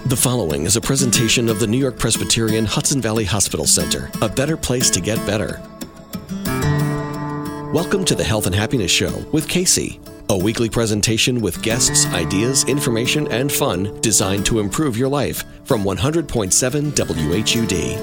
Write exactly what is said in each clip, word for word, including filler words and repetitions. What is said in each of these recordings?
The following is a presentation of the New York Presbyterian Hudson Valley Hospital Center, a better place to get better. Welcome to the Health and Happiness Show with Casey, a weekly presentation with guests, ideas, information, and fun designed to improve your life from one hundred point seven W H U D.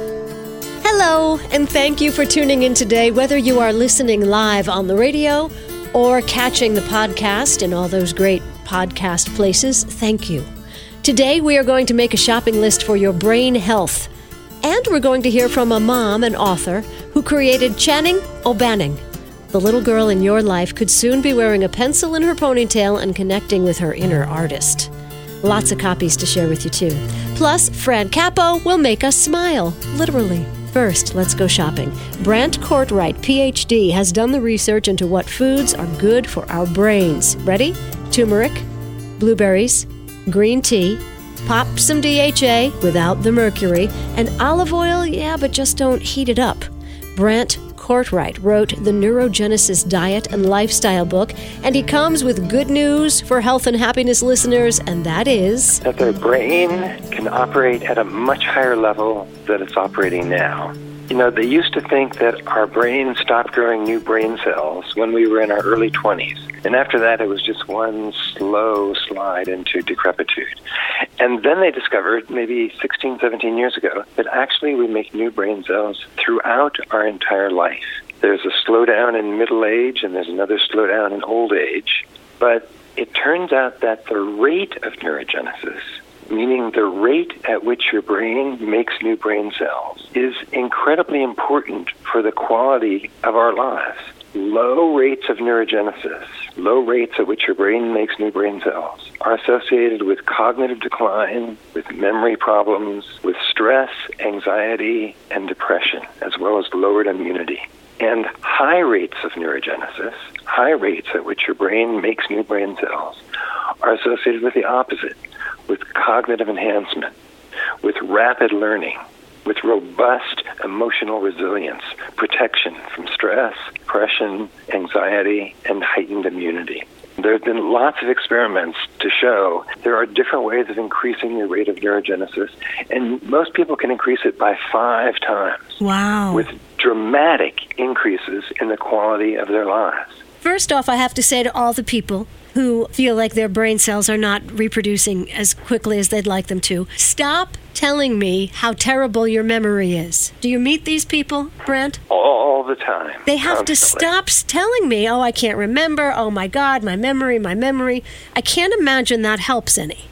Hello, and thank you for tuning in today, whether you are listening live on the radio or catching the podcast in all those great podcast places. Thank you. Today, we are going to make a shopping list for your brain health. And we're going to hear from a mom and author who created Channing O'Banning. The little girl in your life could soon be wearing a pencil in her ponytail and connecting with her inner artist. Lots of copies to share with you, too. Plus, Fran Capo will make us smile, literally. First, let's go shopping. Brant Courtright, P H D, has done the research into what foods are good for our brains. Ready? Turmeric, blueberries, green tea, pop some D H A without the mercury, and olive oil, yeah, but just don't heat it up. Brant Courtright wrote the Neurogenesis Diet and Lifestyle book, and he comes with good news for health and happiness listeners, and that is that their brain can operate at a much higher level than it's operating now. You know, they used to think that our brain stopped growing new brain cells when we were in our early twenties. And after that, it was just one slow slide into decrepitude. And then they discovered, maybe sixteen, seventeen years ago, that actually we make new brain cells throughout our entire life. There's a slowdown in middle age, and there's another slowdown in old age. But it turns out that the rate of neurogenesis, meaning the rate at which your brain makes new brain cells, is incredibly important for the quality of our lives. Low rates of neurogenesis, low rates at which your brain makes new brain cells, are associated with cognitive decline, with memory problems, with stress, anxiety, and depression, as well as lowered immunity. And high rates of neurogenesis, high rates at which your brain makes new brain cells, are associated with the opposite, with cognitive enhancement, with rapid learning, with robust emotional resilience, protection from stress, depression, anxiety, and heightened immunity. There have been lots of experiments to show there are different ways of increasing your rate of neurogenesis, and most people can increase it by five times. Wow. With dramatic increases in the quality of their lives. First off, I have to say to all the people who feel like their brain cells are not reproducing as quickly as they'd like them to, stop telling me how terrible your memory is. Do you meet these people, Brent? All the time. They have constantly. to stop telling me, oh, I can't remember, oh my God, my memory, my memory. I can't imagine that helps any.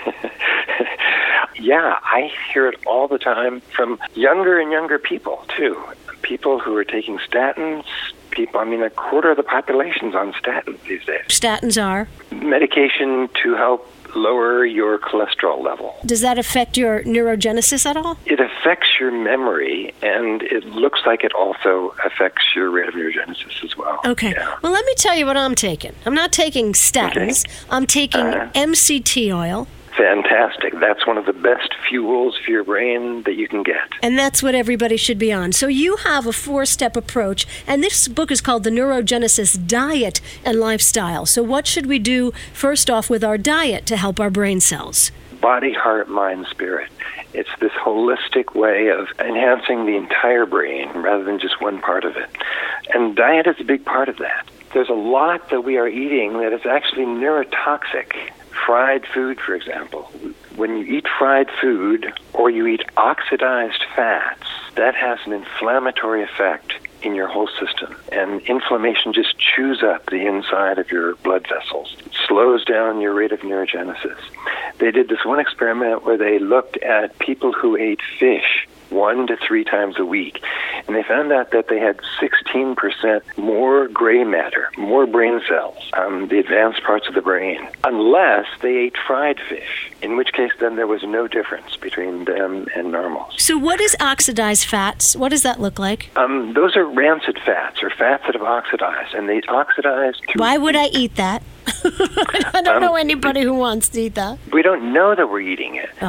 Yeah, I hear it all the time from younger and younger people, too. People who are taking statins, people, I mean, a quarter of the population's on statins these days. Statins are? Medication to help lower your cholesterol level. Does that affect your neurogenesis at all? It affects your memory, and it looks like it also affects your rate of neurogenesis as well. Okay. Yeah. Well, let me tell you what I'm taking. I'm not taking statins. Okay. I'm taking uh, M C T oil. Fantastic. That's one of the best fuels for your brain that you can get. And that's what everybody should be on. So you have a four-step approach, and this book is called The Neurogenesis Diet and Lifestyle. So what should we do first off with our diet to help our brain cells? Body, heart, mind, spirit. It's this holistic way of enhancing the entire brain rather than just one part of it. And diet is a big part of that. There's a lot that we are eating that is actually neurotoxic. Fried food, for example. When you eat fried food or you eat oxidized fats, that has an inflammatory effect in your whole system. And inflammation just chews up the inside of your blood vessels. It slows down your rate of neurogenesis. They did this one experiment where they looked at people who ate fish one to three times a week. And they found out that they had sixteen percent more gray matter, more brain cells, um, the advanced parts of the brain, unless they ate fried fish, in which case then there was no difference between them and normals. So what is oxidized fats? What does that look like? Um, those are rancid fats, or fats that have oxidized, and they oxidize through... Why would I eat that? I don't um, know anybody who wants to eat that. We don't know that we're eating it. Oh.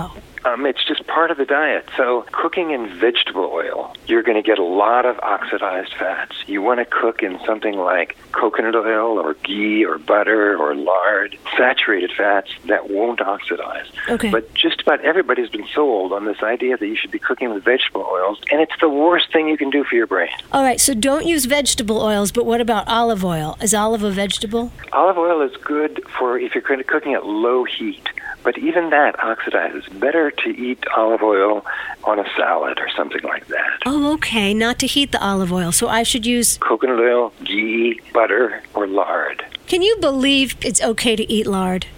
Um, it's just part of the diet. So cooking in vegetable oil, you're going to get a lot of oxidized fats. You want to cook in something like coconut oil or ghee or butter or lard, saturated fats that won't oxidize. Okay. But just about everybody's been sold on this idea that you should be cooking with vegetable oils, and it's the worst thing you can do for your brain. All right, so don't use vegetable oils, but what about olive oil? Is olive a vegetable? Olive oil is good for if you're cooking at low heat. But even that oxidizes. Better to eat olive oil on a salad or something like that. Oh, okay. Not to heat the olive oil. So I should use coconut oil, ghee, butter, or lard. Can you believe it's okay to eat lard?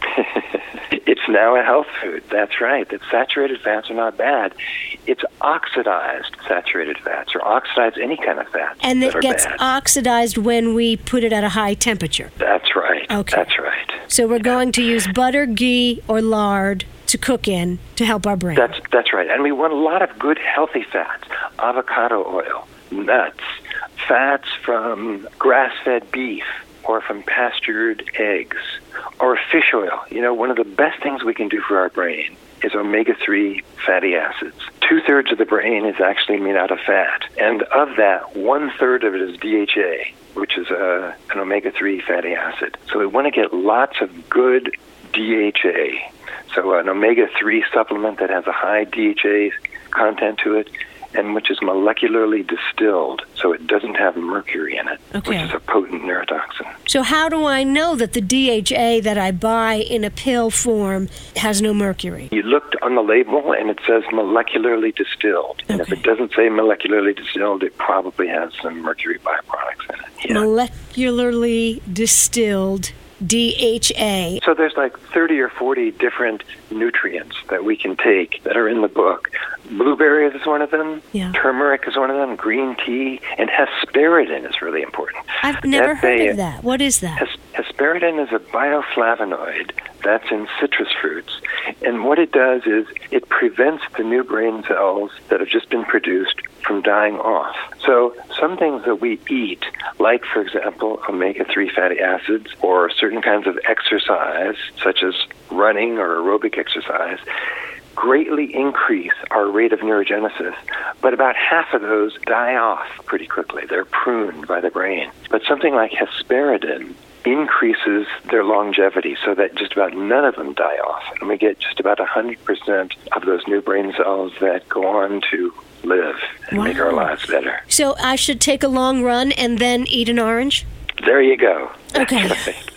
It's now a health food. That's right. That saturated fats are not bad. It's oxidized saturated fats, or oxidized any kind of fats. And it gets bad. oxidized when we put it at a high temperature. That's right. Okay. That's right. So we're going to use butter, ghee, or lard to cook in to help our brain. That's that's right. And we want a lot of good, healthy fats. Avocado oil, nuts, fats from grass-fed beef, or from pastured eggs, or fish oil. You know, one of the best things we can do for our brain is omega three fatty acids. Two-thirds of the brain is actually made out of fat. And of that, one-third of it is D H A, which is a, an omega three fatty acid. So we want to get lots of good D H A. So an omega three supplement that has a high D H A content to it, and which is molecularly distilled, so it doesn't have mercury in it, okay. which is a potent neurotoxin. So how do I know that the D H A that I buy in a pill form has no mercury? You looked on the label, and it says molecularly distilled. And okay. if it doesn't say molecularly distilled, it probably has some mercury byproducts in it. Yeah. Molecularly distilled D H A. So there's like thirty or forty different nutrients that we can take that are in the book. Blueberry is one of them. Yeah. Turmeric is one of them. Green tea. And hesperidin is really important. I've never That's heard a, of that. What is that? Hes- hesperidin is a bioflavonoid that's in citrus fruits. And what it does is it prevents the new brain cells that have just been produced from dying off. So some things that we eat, like, for example, omega three fatty acids or certain kinds of exercise, such as running or aerobic exercise, greatly increase our rate of neurogenesis, but about half of those die off pretty quickly. They're pruned by the brain. But something like hesperidin increases their longevity so that just about none of them die off. And we get just about one hundred percent of those new brain cells that go on to live and wow. make our lives better. So I should take a long run and then eat an orange? There you go. Okay.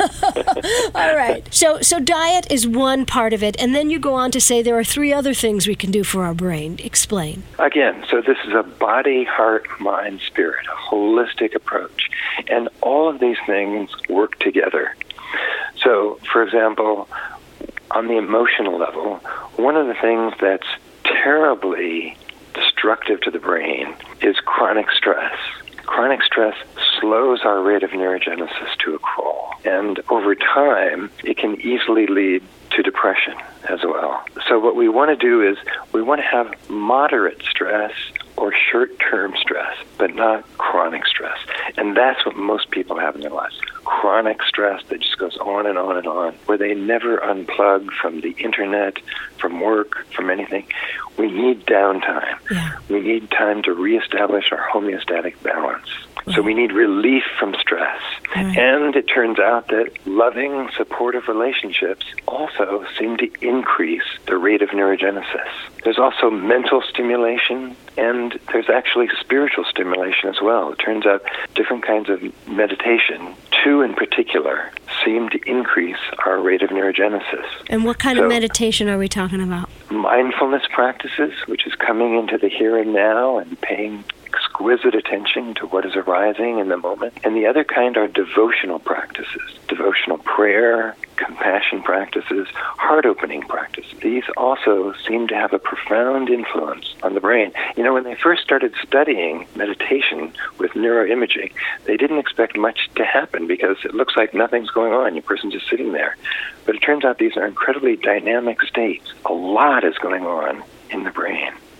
All right. So so diet is one part of it, and then you go on to say there are three other things we can do for our brain. Explain. Again, so this is a body, heart, mind, spirit, a holistic approach. And all of these things work together. So, for example, on the emotional level, one of the things that's terribly destructive to the brain is chronic stress. Chronic stress slows our rate of neurogenesis to a crawl. And over time, it can easily lead to depression as well. So what we want to do is we want to have moderate stress or short-term stress, but not chronic stress. And that's what most people have in their lives. Chronic stress that just goes on and on and on, where they never unplug from the internet, from work, from anything. We need downtime. Yeah. We need time to reestablish our homeostatic balance. So we need relief from stress. Right. And it turns out that loving, supportive relationships also seem to increase the rate of neurogenesis. There's also mental stimulation, and there's actually spiritual stimulation as well. It turns out different kinds of meditation, two in particular, seem to increase our rate of neurogenesis. And what kind so, of meditation are we talking about? Mindfulness practices, which is coming into the here and now and paying exquisite attention to what is arising in the moment. And the other kind are devotional practices, devotional prayer, compassion practices, heart-opening practices. These also seem to have a profound influence on the brain. You know, when they first started studying meditation with neuroimaging, they didn't expect much to happen because it looks like nothing's going on. Your person's just sitting there. But it turns out these are incredibly dynamic states. A lot is going on in the brain.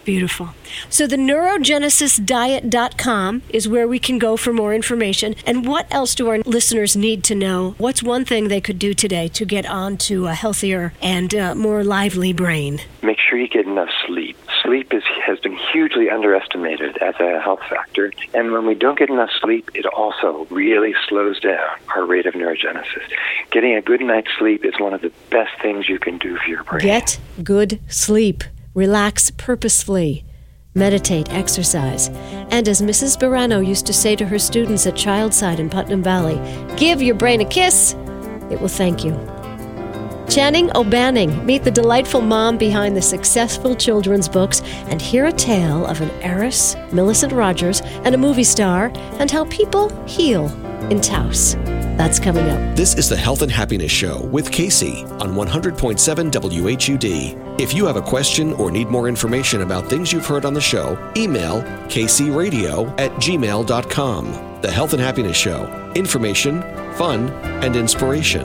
Beautiful. So the neurogenesis diet dot com is where we can go for more information. And what else do our listeners need to know? What's one thing they could do today to get on to a healthier and uh, more lively brain? Make sure you get enough sleep. Sleep is, has been hugely underestimated as a health factor. And when we don't get enough sleep, it also really slows down our rate of neurogenesis. Getting a good night's sleep is one of the best things you can do for your brain. Get good sleep. Relax purposefully. Meditate, exercise. And as Missus Barano used to say to her students at Childside in Putnam Valley, give your brain a kiss. It will thank you. Channing O'Banning, meet the delightful mom behind the successful children's books and hear a tale of an heiress, Millicent Rogers, and a movie star, and how people heal in Taos. That's coming up. This is the Health and Happiness Show with Casey on one hundred point seven W H U D. If you have a question or need more information about things you've heard on the show, email k c radio at gmail dot com. The Health and Happiness Show. Information, fun, and inspiration.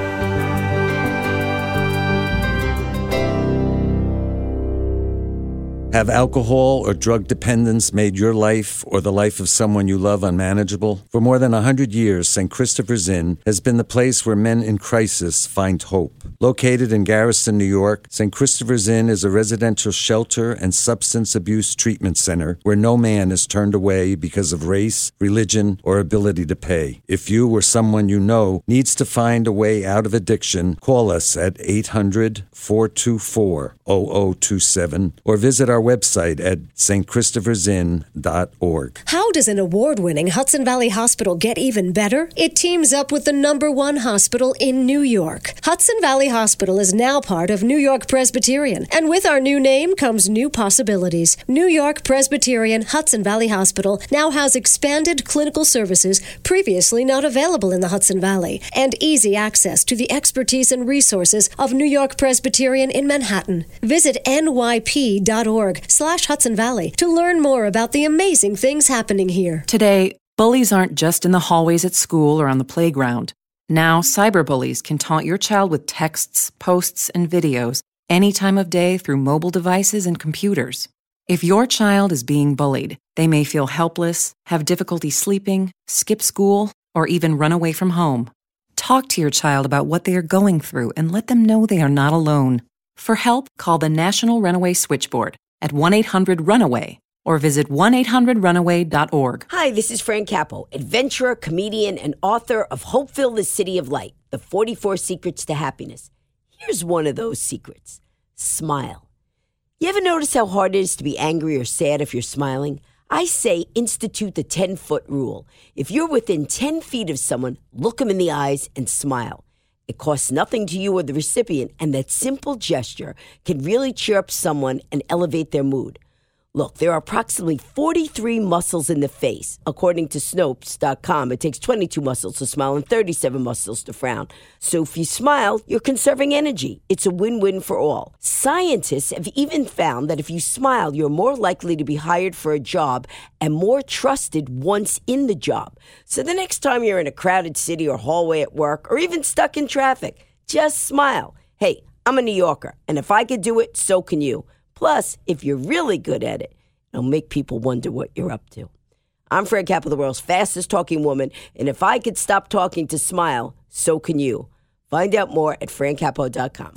Have alcohol or drug dependence made your life or the life of someone you love unmanageable? For more than one hundred years, Saint Christopher's Inn has been the place where men in crisis find hope. Located in Garrison, New York, Saint Christopher's Inn is a residential shelter and substance abuse treatment center where no man is turned away because of race, religion, or ability to pay. If you or someone you know needs to find a way out of addiction, call us at eight hundred, four two four, zero zero two seven or visit our website at s t christophers inn dot org. How does an award-winning Hudson Valley Hospital get even better? It teams up with the number one hospital in New York. Hudson Valley Hospital is now part of New York Presbyterian, and with our new name comes new possibilities. New York Presbyterian Hudson Valley Hospital now has expanded clinical services previously not available in the Hudson Valley, and easy access to the expertise and resources of New York Presbyterian in Manhattan. Visit n y p dot org slash Hudson Valley to learn more about the amazing things happening here. Today, bullies aren't just in the hallways at school or on the playground. Now, cyberbullies can taunt your child with texts, posts, and videos any time of day through mobile devices and computers. If your child is being bullied, they may feel helpless, have difficulty sleeping, skip school, or even run away from home. Talk to your child about what they are going through and let them know they are not alone. For help, call the National Runaway Switchboard at one eight hundred runaway or visit one eight hundred runaway dot org. Hi, this is Fran Capo, adventurer, comedian, and author of Hopeville, the City of Light, the forty-four Secrets to Happiness. Here's one of those secrets. Smile. You ever notice how hard it is to be angry or sad if you're smiling? I say institute the ten-foot rule. If you're within ten feet of someone, look them in the eyes and smile. It costs nothing to you or the recipient, and that simple gesture can really cheer up someone and elevate their mood. Look, there are approximately forty-three muscles in the face. According to Snopes dot com, it takes twenty-two muscles to smile and thirty-seven muscles to frown. So if you smile, you're conserving energy. It's a win-win for all. Scientists have even found that if you smile, you're more likely to be hired for a job and more trusted once in the job. So the next time you're in a crowded city or hallway at work or even stuck in traffic, just smile. Hey, I'm a New Yorker, and if I could do it, so can you. Plus, if you're really good at it, it'll make people wonder what you're up to. I'm Fran Capo, the world's fastest talking woman, and if I could stop talking to smile, so can you. Find out more at fran capo dot com.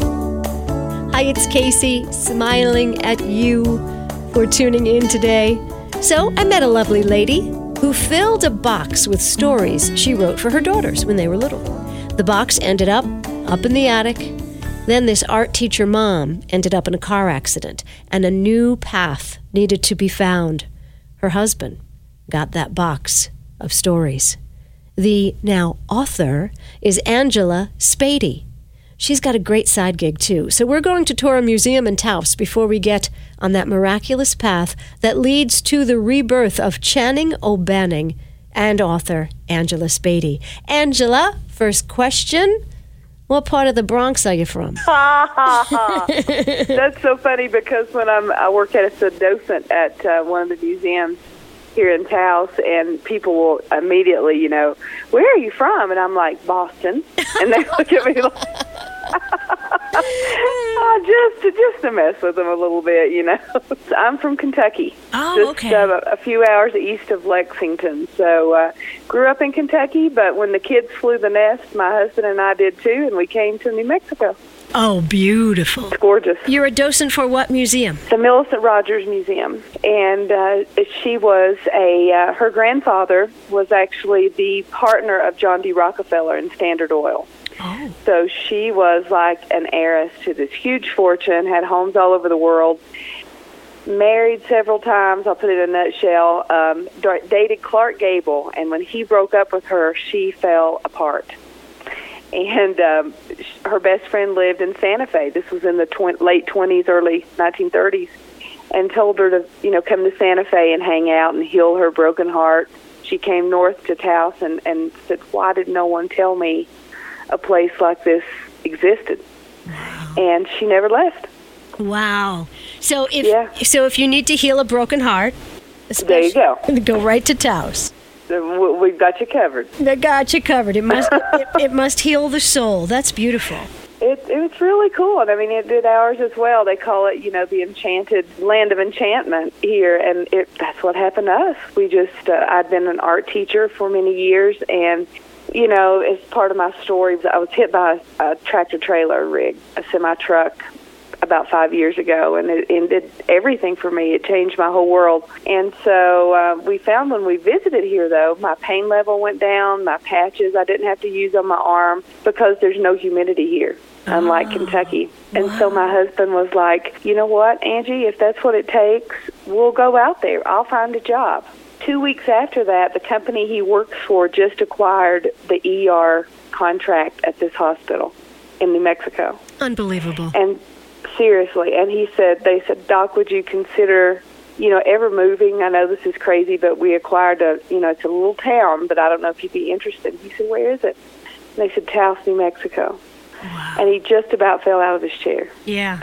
Hi, it's Casey, smiling at you for tuning in today. So, I met a lovely lady who filled a box with stories she wrote for her daughters when they were little. The box ended up up in the attic. Then this art teacher mom ended up in a car accident, and a new path needed to be found. Her husband got that box of stories. The now author is Angela Spady. She's got a great side gig, too. So we're going to tour a museum in Taos before we get on that miraculous path that leads to the rebirth of Channing O'Banning and author Angela Spady. Angela, first question. What part of the Bronx are you from? That's so funny because when I'm, I work as a docent at uh, one of the museums here in Taos, and people will immediately, you know, where are you from? And I'm like, Boston. And they look at me like... uh, just, to, just to mess with them a little bit, you know. I'm from Kentucky. Oh, just, okay. Uh, a few hours east of Lexington. So uh, grew up in Kentucky, but when the kids flew the nest, my husband and I did too, and we came to New Mexico. Oh, beautiful. It's gorgeous. You're a docent for what museum? The Millicent Rogers Museum. And uh, she was a, uh, her grandfather was actually the partner of John D. Rockefeller in Standard Oil. Oh. So she was like an heiress to this huge fortune, had homes all over the world, married several times, I'll put it in a nutshell, um, dated Clark Gable, and when he broke up with her, she fell apart. And um, her best friend lived in Santa Fe. This was in the tw- late twenties, early nineteen thirties, and told her to, you know, come to Santa Fe and hang out and heal her broken heart. She came north to Taos and, and said, why did no one tell me a place like this existed? Wow. And she never left. Wow. So if Yeah. so if you need to heal a broken heart, There you go. go right to Taos. So we've got you covered. They got you covered. It must it, it must heal the soul. That's beautiful. It, it was really cool. And I mean, it did ours as well. They call it, you know, the enchanted land of enchantment here. And it, that's what happened to us. We just, uh, I'd been an art teacher for many years. And, you know, as part of my story, I was hit by a, a tractor-trailer rig, a semi-truck, about five years ago, and it ended everything for me. It changed my whole world. And so uh, we found when we visited here, though, my pain level went down, my patches I didn't have to use on my arm because there's no humidity here, unlike Oh, Kentucky. And wow. so my husband was like, you know what, Angie, if that's what it takes, we'll go out there. I'll find a job. Two weeks after that, the company he works for just acquired the E R contract at this hospital in New Mexico. Unbelievable. And seriously, and he said, they said, Doc, would you consider, you know, ever moving? I know this is crazy, but we acquired a, you know, it's a little town, but I don't know if you'd be interested. He said, where is it? And they said, Taos, New Mexico. Wow. And he just about fell out of his chair. Yeah.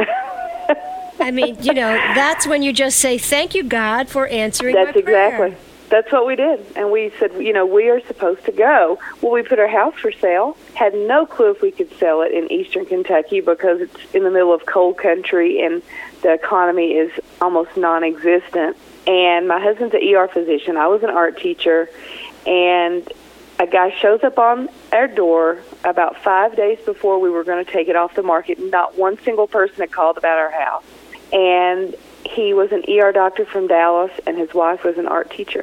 I mean, you know, that's when you just say, thank you, God, for answering That's my prayer. exactly. That's what we did. And we said, you know, we are supposed to go. Well, we put our house for sale. Had no clue if we could sell it in eastern Kentucky because it's in the middle of coal country and the economy is almost non-existent. And my husband's an E R physician. I was an art teacher. And a guy shows up on our door about five days before we were going to take it off the market. Not one single person had called about our house. And he was an E R doctor from Dallas, and his wife was an art teacher.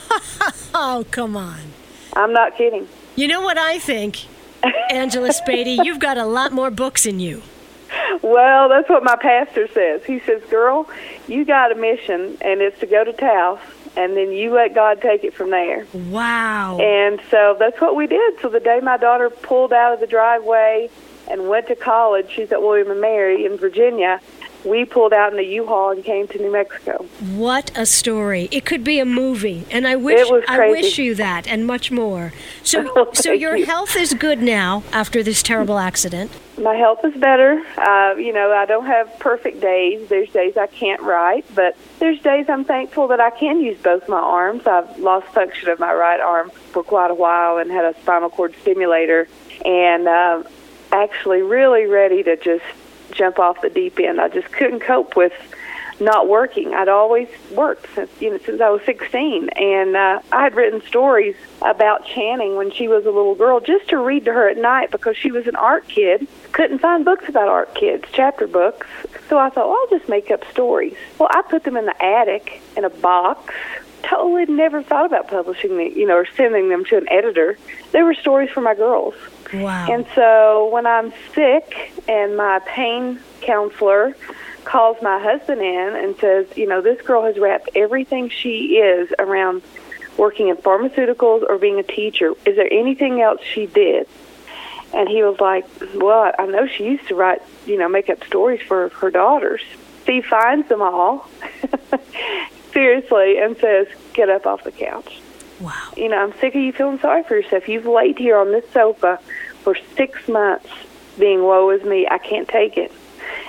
Oh, come on. I'm not kidding. You know what I think, Angela Spady? You've got a lot more books in you. Well, that's what my pastor says. He says, girl, you got a mission, and it's to go to Taos, and then you let God take it from there. Wow. And so that's what we did. So the day my daughter pulled out of the driveway and went to college, she's at William and Mary in Virginia, we pulled out in the U-Haul and came to New Mexico. What a story. It could be a movie, and I wish It was I crazy. wish you that and much more. So Oh, so thank your you. health is good now after this terrible accident. My health is better. Uh, you know, I don't have perfect days. There's days I can't write, but there's days I'm thankful that I can use both my arms. I've lost function of my right arm for quite a while and had a spinal cord stimulator, and uh, actually really ready to just jump off the deep end. I just couldn't cope with not working. I'd always worked since you know since I was sixteen, and uh, I had written stories about Channing when she was a little girl just to read to her at night because she was an art kid. Couldn't find books about art kids, chapter books. So I thought, well, I'll just make up stories. Well, I put them in the attic in a box. Totally never thought about publishing them, you know, or sending them to an editor. They were stories for my girls. Wow. And so when I'm sick and my pain counselor calls my husband in and says, you know, this girl has wrapped everything she is around working in pharmaceuticals or being a teacher. Is there anything else she did? And he was like, well, I know she used to write, you know, make up stories for her daughters. He finds them all, seriously, and says, get up off the couch. Wow. You know, I'm sick of you feeling sorry for yourself. You've laid here on this sofa for six months being woe is me. I can't take it.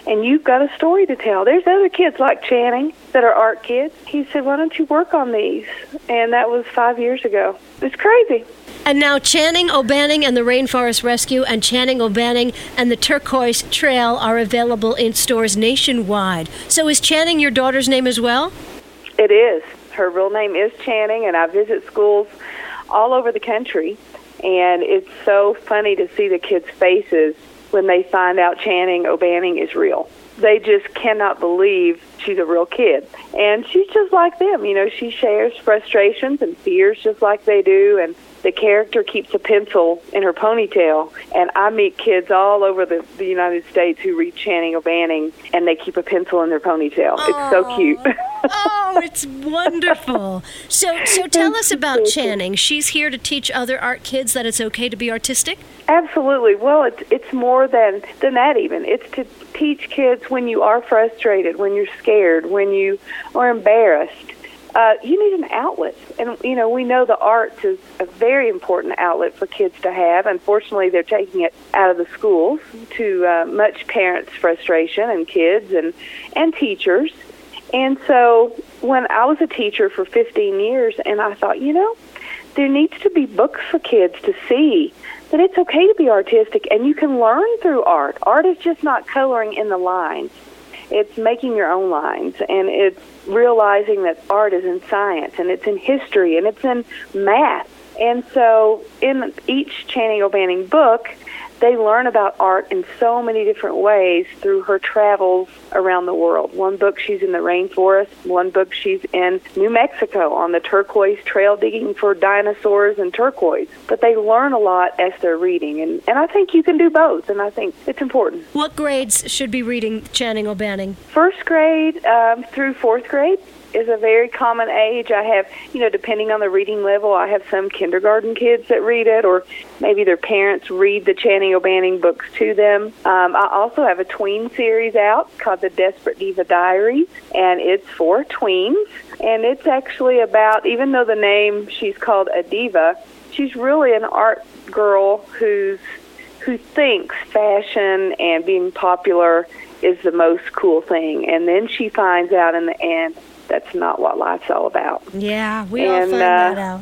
and you've got a story to tell. There's other kids like Channing that are art kids. He said, why don't you work on these? And that was five years ago. It's crazy. And now Channing O'Banning and the Rainforest Rescue and Channing O'Banning and the Turquoise Trail are available in stores nationwide. So is Channing your daughter's name as well? It is. Her real name is Channing, and I visit schools all over the country. And it's so funny to see the kids' faces when they find out Channing O'Banning is real. They just cannot believe she's a real kid. And she's just like them. You know, she shares frustrations and fears just like they do. And the character keeps a pencil in her ponytail. And I meet kids all over the, the United States who read Channing O'Banning, and they keep a pencil in their ponytail. Oh. It's so cute. Oh, it's wonderful. So so tell us about Channing. She's here to teach other art kids that it's okay to be artistic? Absolutely. Well, it's, it's more than, than that even. It's to teach kids when you are frustrated, when you're scared, when you are embarrassed. Uh, you need an outlet. And, you know, we know the arts is a very important outlet for kids to have. Unfortunately, they're taking it out of the schools to uh, much parents' frustration and kids and, and teachers. And so when I was a teacher for fifteen years, and I thought, you know, there needs to be books for kids to see that it's okay to be artistic, and you can learn through art. Art is just not coloring in the lines. It's making your own lines, and it's realizing that art is in science, and it's in history, and it's in math. And so in each Channing O'Banning book, they learn about art in so many different ways through her travels around the world. One book, she's in the rainforest. One book, she's in New Mexico on the Turquoise Trail digging for dinosaurs and turquoise. But they learn a lot as they're reading, and, and I think you can do both, and I think it's important. What grades should be reading Channing O'Banning? First grade um, through fourth grade is a very common age. I have, you know, depending on the reading level, I have some kindergarten kids that read it, or maybe their parents read the Channing O'Banning books to them. Um, I also have a tween series out called the Desperate Diva Diaries, and it's for tweens. And it's actually about, even though the name, she's called a diva, she's really an art girl who's who thinks fashion and being popular is the most cool thing. And then she finds out in the end that's not what life's all about. Yeah, we and, all find uh, that out.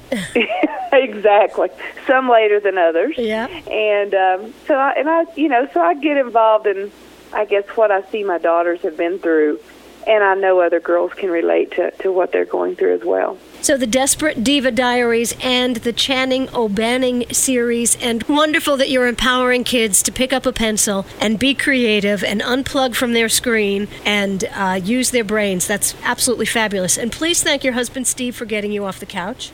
Exactly. Some later than others. Yeah. And um, so, I, and I, you know, so I get involved in, I guess, what I see my daughters have been through, and I know other girls can relate to, to what they're going through as well. So the Desperate Diva Diaries and the Channing O'Banning series, and wonderful that you're empowering kids to pick up a pencil and be creative and unplug from their screen and uh, use their brains. That's absolutely fabulous. And please thank your husband, Steve, for getting you off the couch.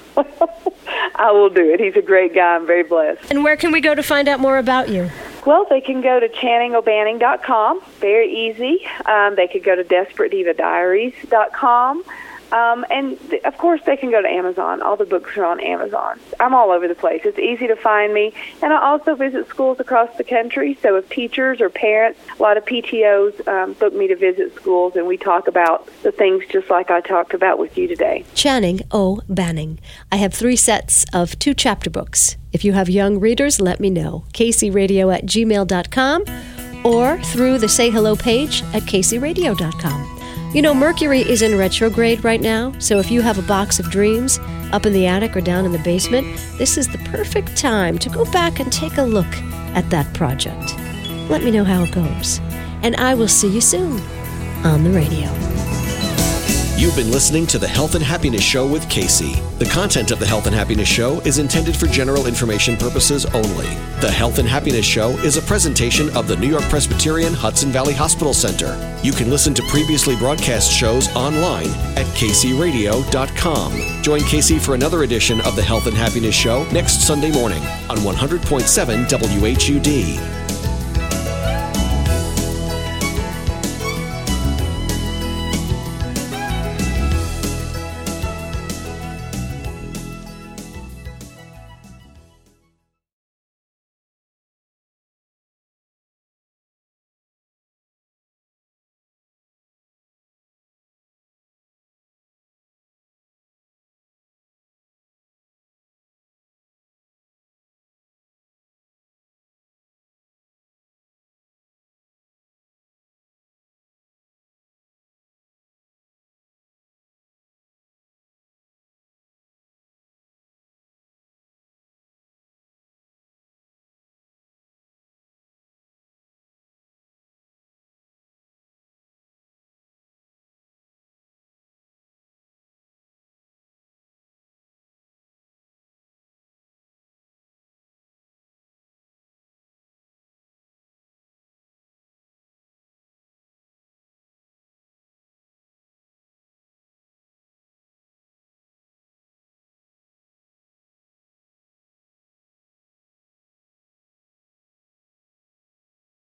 I will do it. He's a great guy. I'm very blessed. And where can we go to find out more about you? Well, they can go to channing o'banning dot com. Very easy. Um, they could go to desperate diva diaries dot com. Um, and, th- of course, they can go to Amazon. All the books are on Amazon. I'm all over the place. It's easy to find me. And I also visit schools across the country. So if teachers or parents, a lot of P T Os um, book me to visit schools, and we talk about the things just like I talked about with you today. Channing O'Banning. I have three sets of two chapter books. If you have young readers, let me know. k c radio at gmail dot com or through the Say Hello page at k c radio dot com. You know, Mercury is in retrograde right now, so if you have a box of dreams up in the attic or down in the basement, this is the perfect time to go back and take a look at that project. Let me know how it goes. And I will see you soon on the radio. You've been listening to the Health and Happiness Show with Casey. The content of the Health and Happiness Show is intended for general information purposes only. The Health and Happiness Show is a presentation of the New York Presbyterian Hudson Valley Hospital Center. You can listen to previously broadcast shows online at k c radio dot com. Join Casey for another edition of the Health and Happiness Show next Sunday morning on one hundred point seven W H U D.